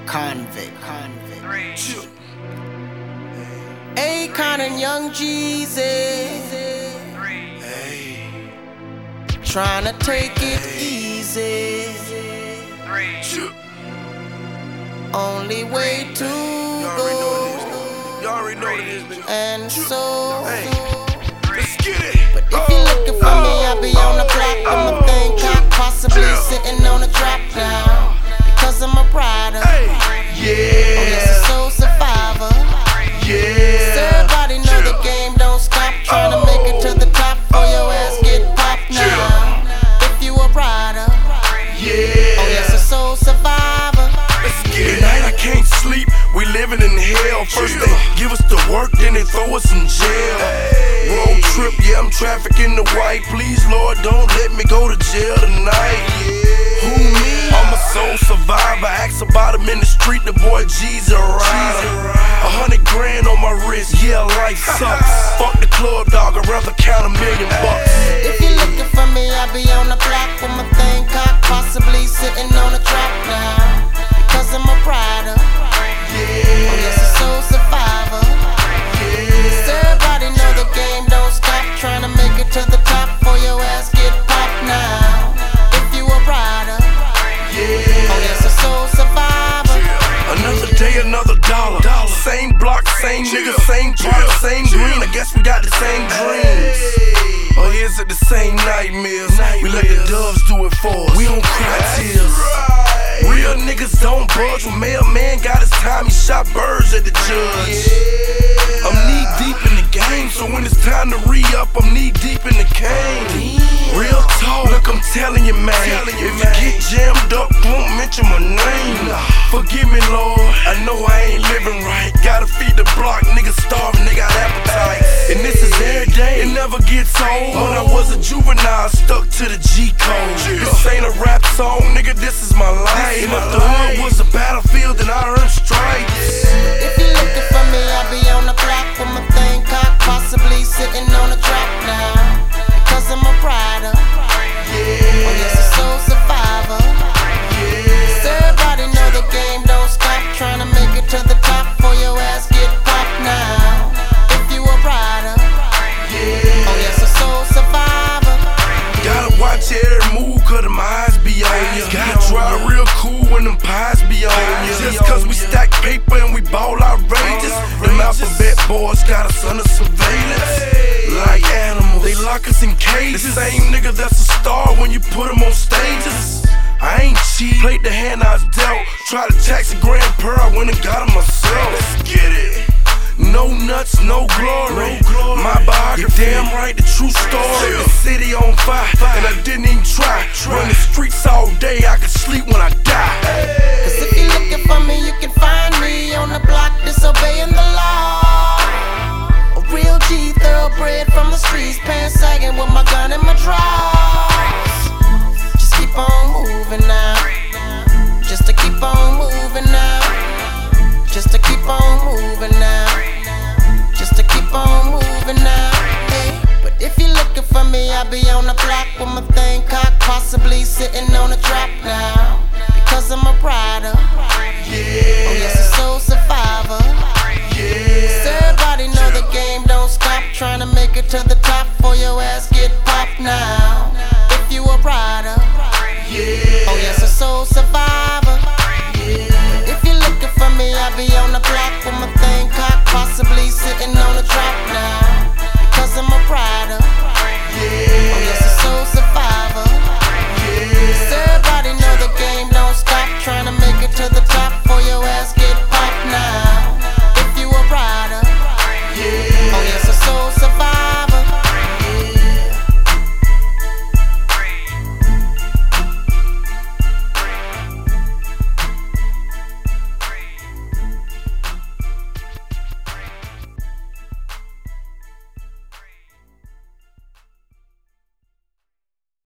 Convict. Akon and Young Jeezy trying to take it easy. Only way to go. You already know what it is, nigga. And so, Let's get it. but if you're looking for me, I'll be on the block with my thing cocked, possibly sitting on a trap now. Because I'm a rider. Yeah. Oh yes, a soul survivor. Yeah. So everybody know the game don't stop. Trying to make it to the top or your ass get popped now. If you a rider. Yeah. Oh yes, a soul survivor. Let's get it. Tonight I can't sleep. We living in hell. First they give us the work, then they throw us in jail. Road trip, yeah, I'm trafficking the white. Please, Lord, don't let me go to jail tonight. Who me? I'm a soul survivor. Ask about him in the street, the boy G's a rider. 100 grand on my wrist, yeah, life sucks. Fuck the club, dog, I'd rather count $1 million. If you're looking for me, I'll be on the block with my thing cocked, possibly sitting on a trap now. Because I'm a rider. Oh yes, a soul survivor. So everybody know the game don't stop. Trying to make it to the top for your ass get popped now. If you a rider. Oh yes, a soul survivor. Another day, another dollar. Same block, same nigga, same park, same green. I guess we got the same dreams. Or is it the same nightmares? We let the doves do it for us. We don't cry tears. Real niggas don't budge. When mailman got his time, he shot birds at the judge. I'm knee deep in the game, so when it's time to re-up, I'm knee deep in the cane. Real talk, look, I'm telling you, man. If you get jammed up, won't mention my name. Forgive me, Lord, I know I ain't living right. Gotta feed the block, niggas starving, they got appetite. And this is every day, it never gets old. When I was a juvenile, stuck to the G code. This ain't a rap song, nigga, this is my life. And if the hood was a battlefield, then I earned stripes. If you're looking for me, I'll be on the block with my thing cocked, possibly sitting on a trap now. Because I'm a rider. Oh yes, a soul survivor. So everybody know the game don't stop. Trying to make it to the top for your ass get popped now. If you a rider. Oh yes, a soul survivor. Gotta watch every move, cause them eyes be on ya. Gotta drive real cool when them pies be on ya. Just cause we stack paper and we ball outrageous, them alphabet boys got us under surveillance. Like animals, they lock us in cages. The same nigga that's a star when you put him on stages. I ain't cheat, played the hand I was dealt. Tried to tax a grand per, I went and got him myself. Let's get it. No nuts, no glory. My biography, damn right, the true story. The city on fire, and I didn't even try. Run the streets all day, I could sleep when I die. Cause if you're looking for me, you can find me on the block disobeying the law. A real G, thoroughbred from the streets, pants sagging with my gun and my drawers. Just keep on moving now. Just to keep on moving now. Just to keep on moving now. Just to keep on moving now. Hey. But if you're looking for me, I'll be on the block with my thing cocked, possibly sitting on a trap now. Because I'm a rider.